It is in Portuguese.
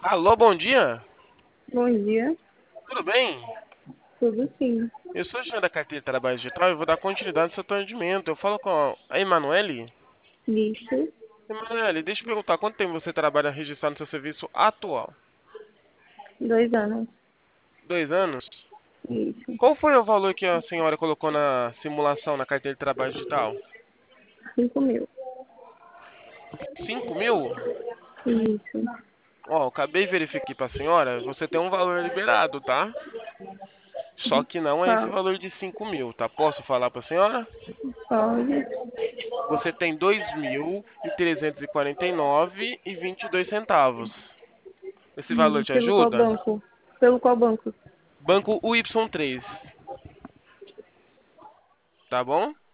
Alô, bom dia. Bom dia, Tudo bem? tudo sim. Eu sou o gerente da carteira de trabalho digital e vou dar continuidade ao seu atendimento. Eu falo com a Emanuele. Isso, Emanuele, deixa eu perguntar, quanto tempo você trabalha registrado no seu serviço atual? 2 anos. 2 anos? Isso, Qual foi o valor que a senhora colocou na simulação na carteira de trabalho digital? 5.000. 5.000? Isso, Ó, eu acabei de verificar aqui para a senhora, você tem um valor liberado, tá? Só que não é esse qual? valor de 5.000, tá? Posso falar para a senhora? Pode. Você tem 2.349,22 centavos. Esse valor te Pelo qual ajuda? banco? Pelo qual banco? Banco UY3, tá bom?